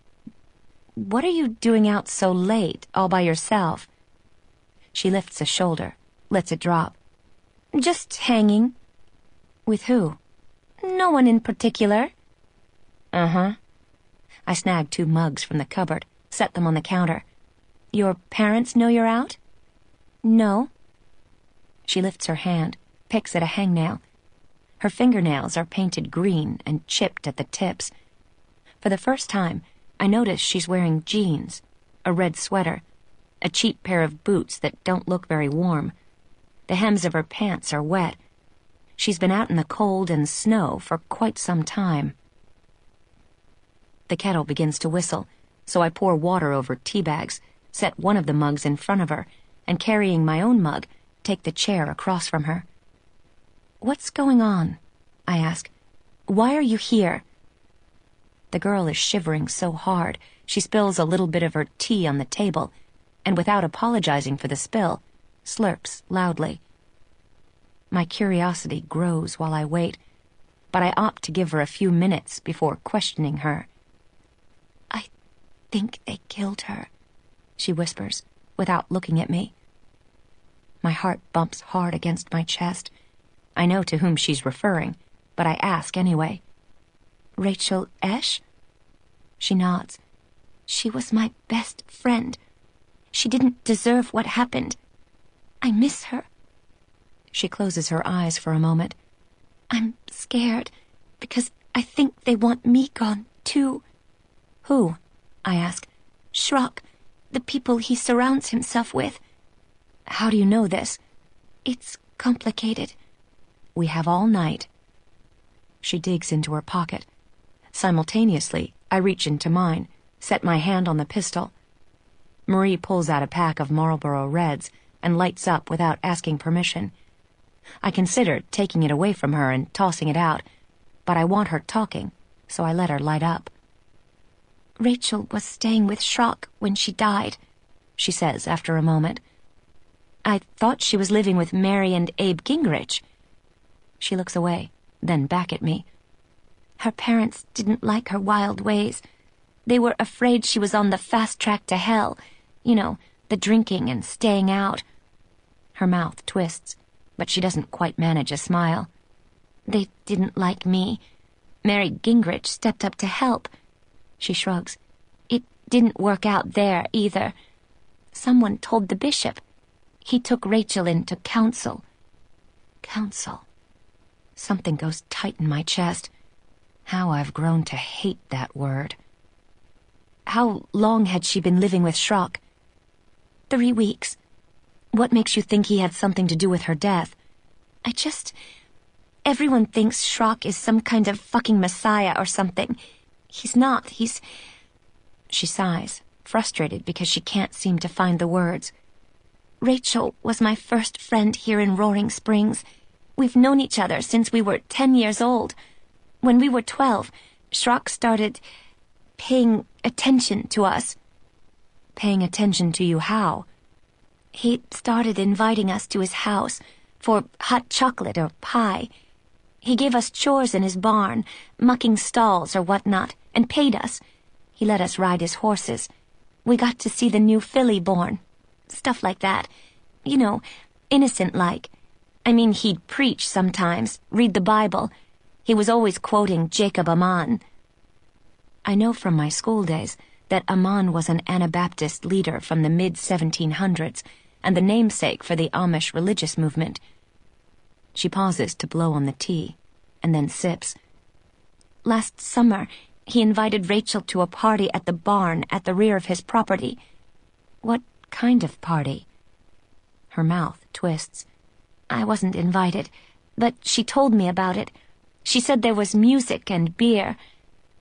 "What are you doing out so late, all by yourself?" She lifts a shoulder, lets it drop. "Just hanging." "With who?" "No one in particular." "Uh-huh." I snag two mugs from the cupboard, set them on the counter. "Your parents know you're out?" "No." She lifts her hand, picks at a hangnail. Her fingernails are painted green and chipped at the tips. For the first time, I notice she's wearing jeans, a red sweater, a cheap pair of boots that don't look very warm. The hems of her pants are wet. She's been out in the cold and snow for quite some time. The kettle begins to whistle, so I pour water over tea bags, set one of the mugs in front of her, and carrying my own mug, take the chair across from her. "What's going on?" I ask. "Why are you here?" The girl is shivering so hard, she spills a little bit of her tea on the table, and without apologizing for the spill, slurps loudly. My curiosity grows while I wait, but I opt to give her a few minutes before questioning her. "I think they killed her," she whispers, without looking at me. My heart bumps hard against my chest. I know to whom she's referring, but I ask anyway. "Rachel Esch?" She nods. "She was my best friend. She didn't deserve what happened. I miss her." She closes her eyes for a moment. "I'm scared, because I think they want me gone, too." "Who?" I ask. "Schrock, the people he surrounds himself with." "How do you know this?" "It's complicated." "We have all night." She digs into her pocket. Simultaneously, I reach into mine, set my hand on the pistol. Marie pulls out a pack of Marlboro Reds and lights up without asking permission. I considered taking it away from her and tossing it out, but I want her talking, so I let her light up. "Rachel was staying with Schrock when she died," she says after a moment. "I thought she was living with Mary and Abe Gingrich." She looks away, then back at me. "Her parents didn't like her wild ways. They were afraid she was on the fast track to hell. You know, the drinking and staying out." Her mouth twists, but she doesn't quite manage a smile. "They didn't like me. Mary Gingrich stepped up to help." She shrugs. "It didn't work out there, either. Someone told the bishop. He took Rachel into council." Council. Something goes tight in my chest. How I've grown to hate that word. "How long had she been living with Schrock?" "Three weeks." "What makes you think he had something to do with her death?" "I just... Everyone thinks Schrock is some kind of fucking messiah or something. He's not. He's..." She sighs, frustrated because she can't seem to find the words. "Rachel was my first friend here in Roaring Springs. We've known each other since we were ten years old. When we were twelve, Schrock started paying attention to us." "Paying attention to you how?" "He started inviting us to his house for hot chocolate or pie. He gave us chores in his barn, mucking stalls or whatnot, and paid us. He let us ride his horses. We got to see the new filly born. Stuff like that. You know, innocent-like. I mean, he'd preach sometimes, read the Bible. He was always quoting Jacob Amman." I know from my school days that Amman was an Anabaptist leader from the mid seventeen hundreds and the namesake for the Amish religious movement. She pauses to blow on the tea, and then sips. "Last summer, he invited Rachel to a party at the barn at the rear of his property." "What kind of party?" Her mouth twists. "I wasn't invited, but she told me about it. She said there was music and beer.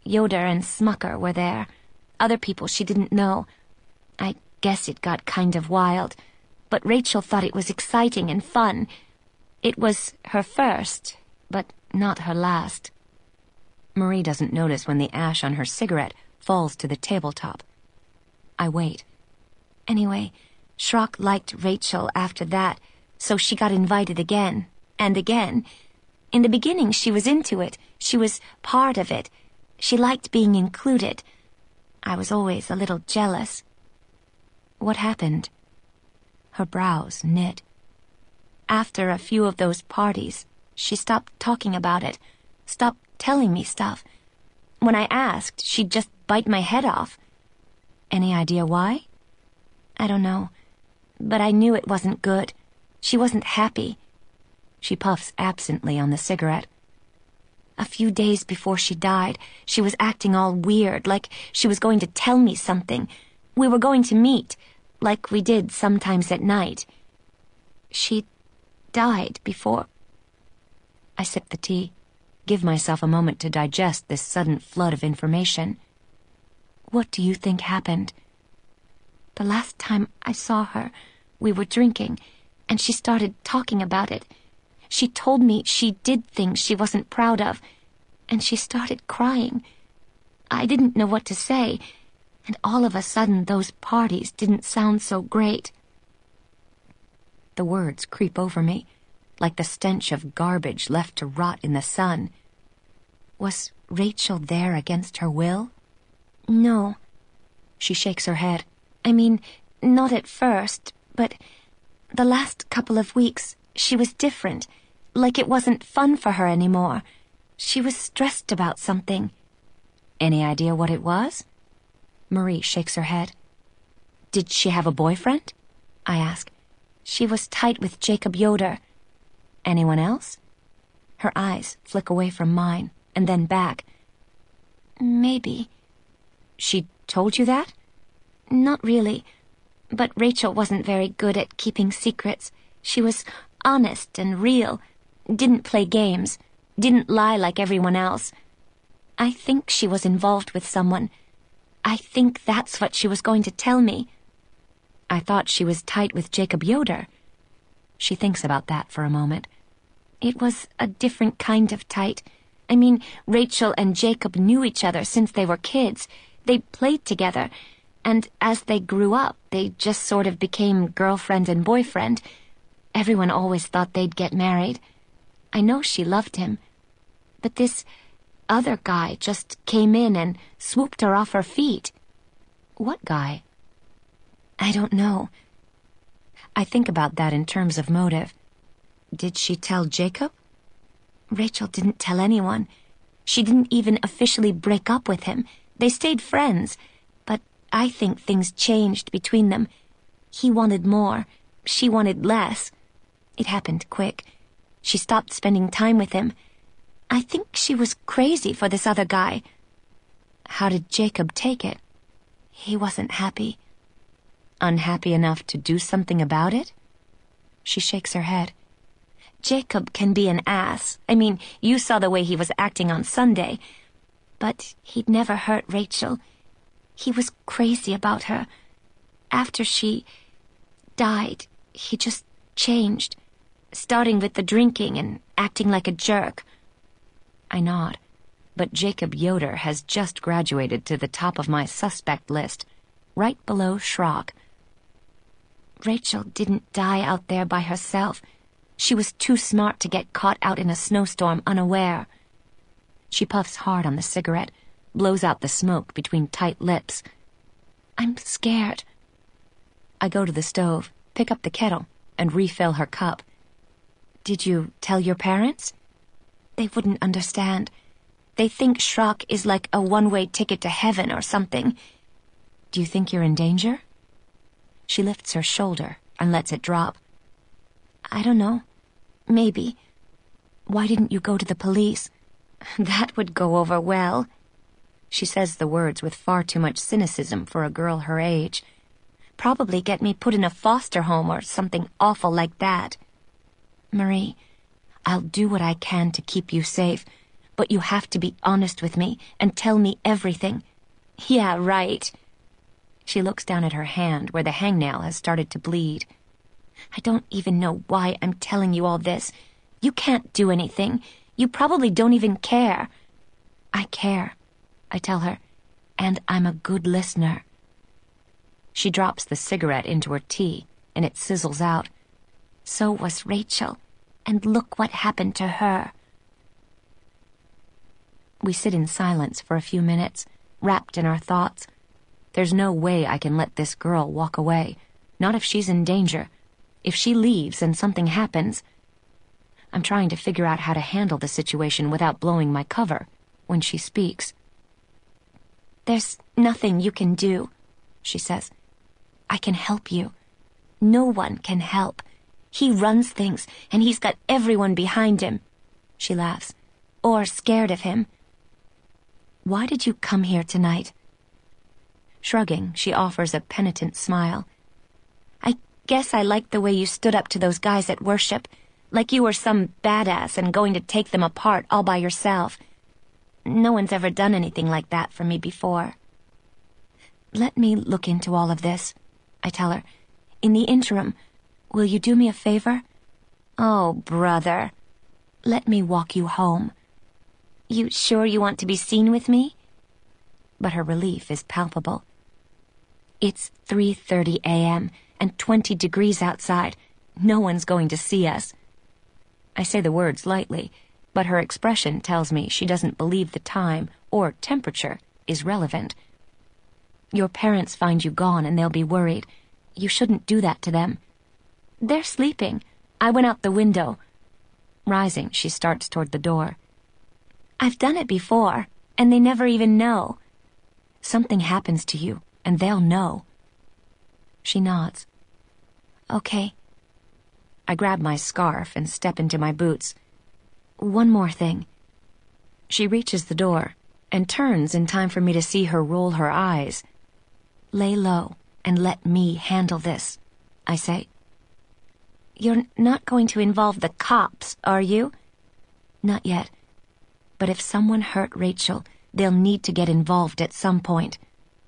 Yoder and Smucker were there. Other people she didn't know. I guess it got kind of wild, but Rachel thought it was exciting and fun. It was her first, but not her last. Marie doesn't notice when the ash on her cigarette falls to the tabletop. I wait. Anyway, Schrock liked Rachel after that, so she got invited again, and again. In the beginning, she was into it. She was part of it. She liked being included. I was always a little jealous. What happened? Her brows knit. After a few of those parties, she stopped talking about it, stopped telling me stuff. When I asked, she'd just bite my head off. Any idea why? I don't know, but I knew it wasn't good. She wasn't happy. She puffs absently on the cigarette. A few days before she died, she was acting all weird, like she was going to tell me something. We were going to meet, like we did sometimes at night. She died before... I sip the tea, give myself a moment to digest this sudden flood of information. What do you think happened? The last time I saw her, we were drinking, and she started talking about it. She told me she did things she wasn't proud of, and she started crying. I didn't know what to say, and all of a sudden those parties didn't sound so great. The words creep over me, like the stench of garbage left to rot in the sun. Was Rachel there against her will? No. She shakes her head. I mean, not at first, but the last couple of weeks she was different, like it wasn't fun for her anymore. She was stressed about something. Any idea what it was? Marie shakes her head. Did she have a boyfriend? I ask. She was tight with Jacob Yoder. Anyone else? Her eyes flick away from mine, and then back. Maybe. She told you that? Not really, but Rachel wasn't very good at keeping secrets. She was honest and real, didn't play games, didn't lie like everyone else. I think she was involved with someone. I think that's what she was going to tell me. I thought she was tight with Jacob Yoder. She thinks about that for a moment. It was a different kind of tight. I mean, Rachel and Jacob knew each other since they were kids. They played together, and as they grew up, they just sort of became girlfriend and boyfriend. Everyone always thought they'd get married. I know she loved him. But this other guy just came in and swooped her off her feet. What guy? I don't know. I think about that in terms of motive. Did she tell Jacob? Rachel didn't tell anyone. She didn't even officially break up with him. They stayed friends, but I think things changed between them. He wanted more. She wanted less. It happened quick. She stopped spending time with him. I think she was crazy for this other guy. How did Jacob take it? He wasn't happy. Unhappy enough to do something about it? She shakes her head. Jacob can be an ass. I mean, you saw the way he was acting on Sunday. But he'd never hurt Rachel. He was crazy about her. After she died, he just changed, starting with the drinking and acting like a jerk. I nod, but Jacob Yoder has just graduated to the top of my suspect list, right below Schrock. Rachel didn't die out there by herself. She was too smart to get caught out in a snowstorm unaware. She puffs hard on the cigarette, blows out the smoke between tight lips. I'm scared. I go to the stove, pick up the kettle, and refill her cup. Did you tell your parents? They wouldn't understand. They think Schrock is like a one-way ticket to heaven or something. Do you think you're in danger? She lifts her shoulder and lets it drop. I don't know. Maybe. Why didn't you go to the police? That would go over well. She says the words with far too much cynicism for a girl her age. Probably get me put in a foster home or something awful like that. Marie, I'll do what I can to keep you safe, but you have to be honest with me and tell me everything." "Yeah, right." She looks down at her hand where the hangnail has started to bleed. "I don't even know why I'm telling you all this. You can't do anything. You probably don't even care." "I care," I tell her, "and I'm a good listener." She drops the cigarette into her tea, and it sizzles out. "So was Rachel, and look what happened to her." We sit in silence for a few minutes, wrapped in our thoughts. There's no way I can let this girl walk away, not if she's in danger. If she leaves and something happens... I'm trying to figure out how to handle the situation without blowing my cover when she speaks. "There's nothing you can do," she says. "I can help you. No one can help. He runs things, and he's got everyone behind him." She laughs. "Or scared of him." "Why did you come here tonight?" Shrugging, she offers a penitent smile. "I guess I liked the way you stood up to those guys at worship, like you were some badass and going to take them apart all by yourself. No one's ever done anything like that for me before." "Let me look into all of this," I tell her. "In the interim, will you do me a favor?" "Oh, brother." "Let me walk you home." "You sure you want to be seen with me?" But her relief is palpable. "It's three thirty a.m. and twenty degrees outside. No one's going to see us." I say the words lightly, but her expression tells me she doesn't believe the time or temperature is relevant. "Your parents find you gone and they'll be worried. You shouldn't do that to them." "They're sleeping. I went out the window." Rising, she starts toward the door. "I've done it before, and they never even know." "Something happens to you, and they'll know." She nods. "Okay." I grab my scarf and step into my boots. "One more thing." She reaches the door and turns in time for me to see her roll her eyes. "Lay low and let me handle this," I say. "You're not going to involve the cops, are you?" "Not yet. But if someone hurt Rachel, they'll need to get involved at some point."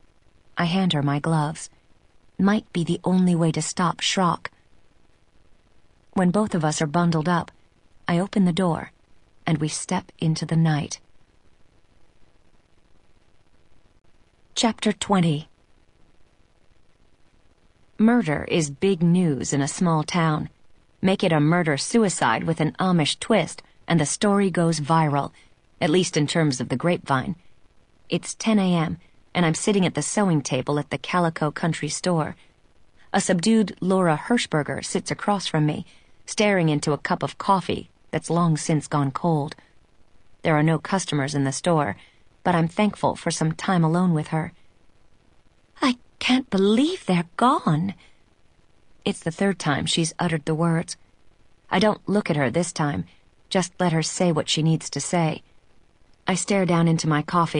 I hand her my gloves. Might be the only way to stop Schrock. When both of us are bundled up, I open the door, and we step into the night. Chapter twenty. Murder is big news in a small town. Make it a murder-suicide with an Amish twist, and the story goes viral, at least in terms of the grapevine. It's ten a.m., and I'm sitting at the sewing table at the Calico Country Store. A subdued Laura Hirschberger sits across from me, staring into a cup of coffee that's long since gone cold. There are no customers in the store, but I'm thankful for some time alone with her. "I can't believe they're gone." It's the third time she's uttered the words. I don't look at her this time, just let her say what she needs to say. I stare down into my coffee